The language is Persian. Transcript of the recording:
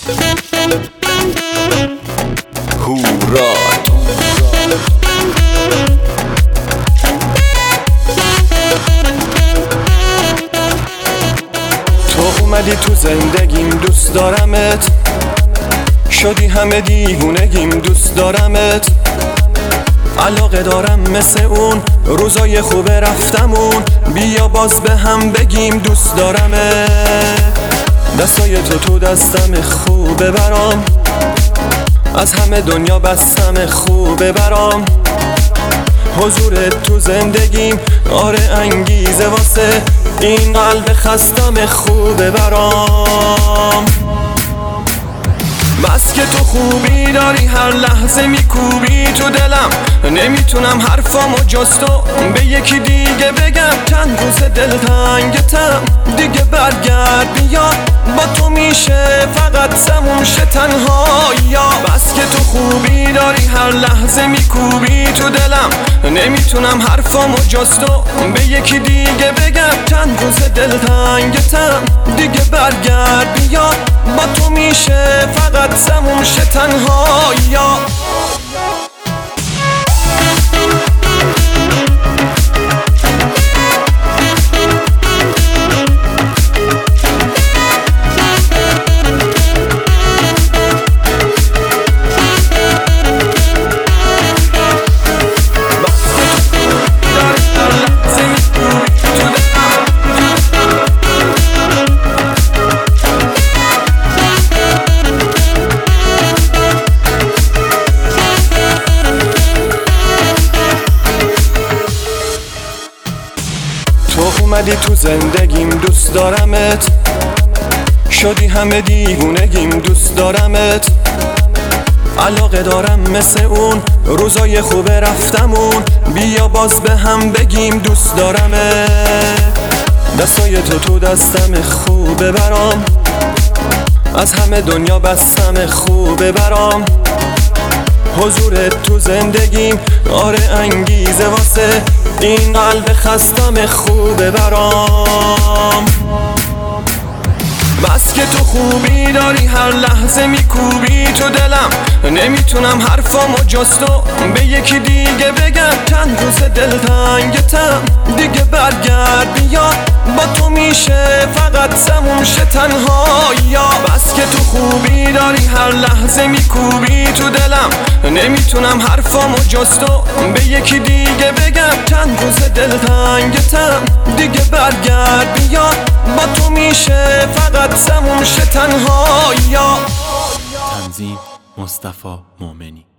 هورا تو اومدی تو زندگیم، دوست دارمت. شدی همه دیوونگیم، دوست دارمت. علاقه دارم مثل اون روزای خوب رفتمون. بیا باز به هم بگیم دوست دارمت. دستای تو دستم خوبه برام، از همه دنیا بستم خوبه برام. حضورت تو زندگیم آره انگیزه واسه این قلب خستم خوبه برام. بس که تو خوبی داری، هر لحظه میکوبی تو دلم. نمیتونم حرفامو جز تو به یکی دیگه بگم. چند روز دلتنگتم دیگه برگرد بیا، با تو میشه فقط سموم شه تنهایی‌ها. بس که تو خوبی داری، هر لحظه میکوبی تو دلم. نمیتونم حرفامو جز تو به یکی دیگه بگم. چند روز دلتنگتم دیگه برگرد بیا، با تو میشه فقط سموم شه تنهایی‌ها. تو اومدی تو زندگیم، دوست دارمت. شدی همه دیوونگیم، دوست دارمت. علاقه دارم مثل اون روزای خوب رفتمون. بیا باز به هم بگیم دوست دارمت. دستای تو دستم خوبه برام، از همه دنیا بستم خوبه برام. حضورت تو زندگیم آره انگیزه واسه این قلب خستم خوبه برام. بس که تو خوبی داری، هر لحظه میکوبی تو دلم. نمیتونم حرفامو جز تو به یکی دیگه بگم. چند روز دلتنگتم دیگه برگرد بیا، با تو میشه فقط سموم شه تنهایی‌ها. بس که تو خوبی داری، هر لحظه میکوبی تو دلم. نمیتونم حرفامو جز تو به یکی دیگه بگم. چند روز دلتنگتم دیگه برگرد بیا، با تو میشه فقط سموم شه تنهایی‌ها. تنظیم مصطفی مومنی.